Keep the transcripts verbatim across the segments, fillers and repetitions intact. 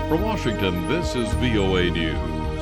From Washington, this is V O A News.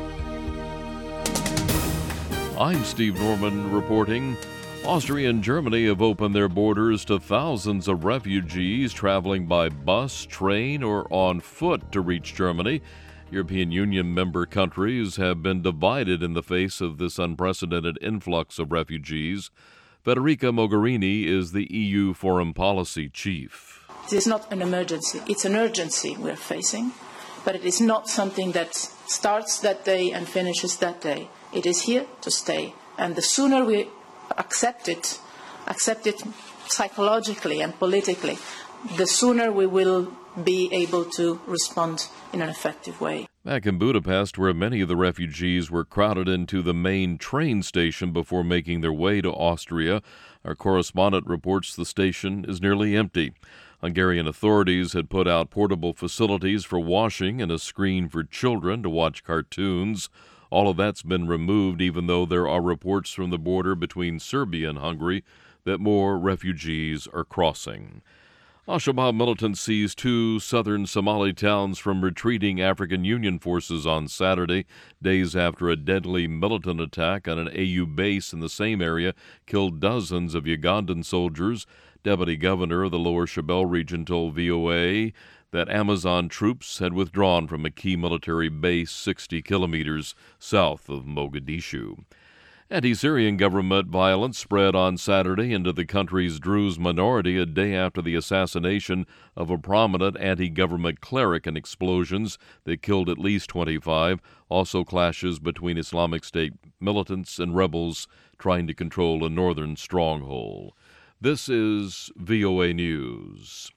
I'm Steve Norman reporting. Austria and Germany have opened their borders to thousands of refugees traveling by bus, train, or on foot to reach Germany. European Union member countries have been divided in the face of this unprecedented influx of refugees. Federica Mogherini is the E U foreign policy chief. This is not an emergency. It's an urgency we're facing, but it is not something that starts that day and finishes that day. It is here to stay, and the sooner we accept it, accept it psychologically and politically, the sooner we will be able to respond in an effective way. Back in Budapest, where many of the refugees were crowded into the main train station before making their way to Austria, our correspondent reports the station is nearly empty. Hungarian authorities had put out portable facilities for washing and a screen for children to watch cartoons. All of that's been removed, even though there are reports from the border between Serbia and Hungary that more refugees are crossing. Al-Shabaab militants seized two southern Somali towns from retreating African Union forces on Saturday, days after a deadly militant attack on an A U base in the same area killed dozens of Ugandan soldiers. Deputy Governor of the Lower Shabelle region told V O A that Amazon troops had withdrawn from a key military base sixty kilometers south of Mogadishu. Anti-Syrian government violence spread on Saturday into the country's Druze minority a day after the assassination of a prominent anti-government cleric and explosions that killed at least twenty-five. Also clashes between Islamic State militants and rebels trying to control a northern stronghold. This is V O A News.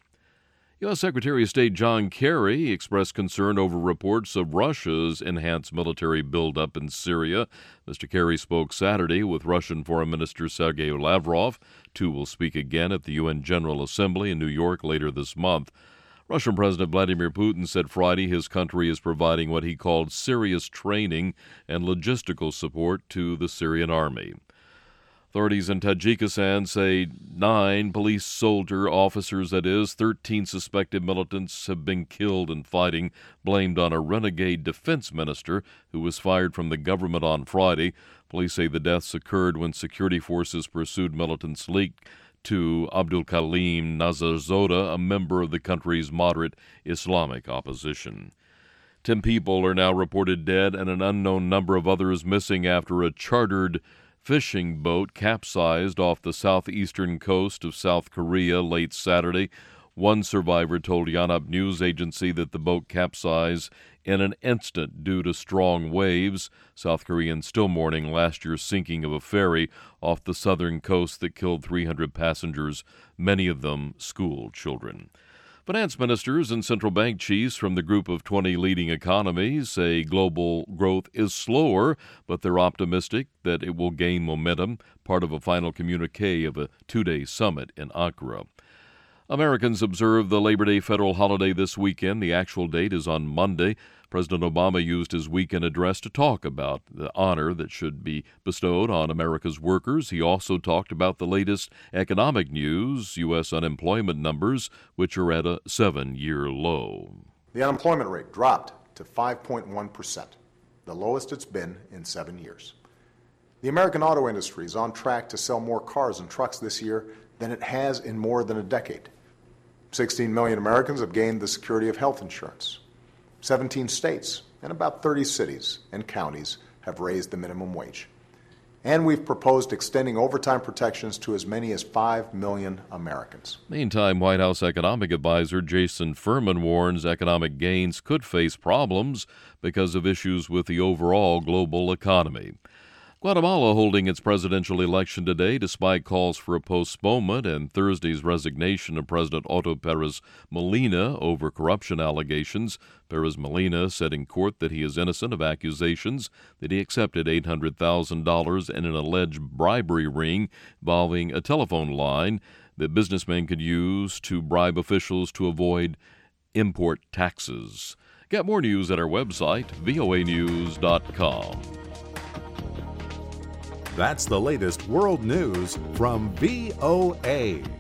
U S. Secretary of State John Kerry expressed concern over reports of Russia's enhanced military buildup in Syria. Mister Kerry spoke Saturday with Russian Foreign Minister Sergei Lavrov. Two will speak again at the U N General Assembly in New York later this month. Russian President Vladimir Putin said Friday his country is providing what he called serious training and logistical support to the Syrian army. Authorities in Tajikistan say nine police soldier officers, that is, thirteen suspected militants, have been killed in fighting blamed on a renegade defense minister who was fired from the government on Friday. Police say the deaths occurred when security forces pursued militants linked to Abdul Kalim Nazarzodeh, a member of the country's moderate Islamic opposition. Ten people are now reported dead and an unknown number of others missing after a chartered fishing boat capsized off the southeastern coast of South Korea late Saturday. One survivor told Yonhap News Agency that the boat capsized in an instant due to strong waves. South Koreans still mourning last year's sinking of a ferry off the southern coast that killed three hundred passengers, many of them school children. Finance ministers and central bank chiefs from the group of twenty leading economies say global growth is slower, but they're optimistic that it will gain momentum, part of a final communique of a two-day summit in Accra. Americans observe the Labor Day federal holiday this weekend. The actual date is on Monday. President Obama used his weekend address to talk about the honor that should be bestowed on America's workers. He also talked about the latest economic news, U S unemployment numbers, which are at a seven-year low. The unemployment rate dropped to five point one percent, the lowest it's been in seven years. The American auto industry is on track to sell more cars and trucks this year than it has in more than a decade. sixteen million Americans have gained the security of health insurance. seventeen states and about thirty cities and counties have raised the minimum wage. And we've proposed extending overtime protections to as many as five million Americans. Meantime, White House economic advisor Jason Furman warns economic gains could face problems because of issues with the overall global economy. Guatemala holding its presidential election today despite calls for a postponement and Thursday's resignation of President Otto Perez Molina over corruption allegations. Perez Molina said in court that he is innocent of accusations that he accepted eight hundred thousand dollars in an alleged bribery ring involving a telephone line that businessmen could use to bribe officials to avoid import taxes. Get more news at our website, V O A news dot com. That's the latest world news from V O A.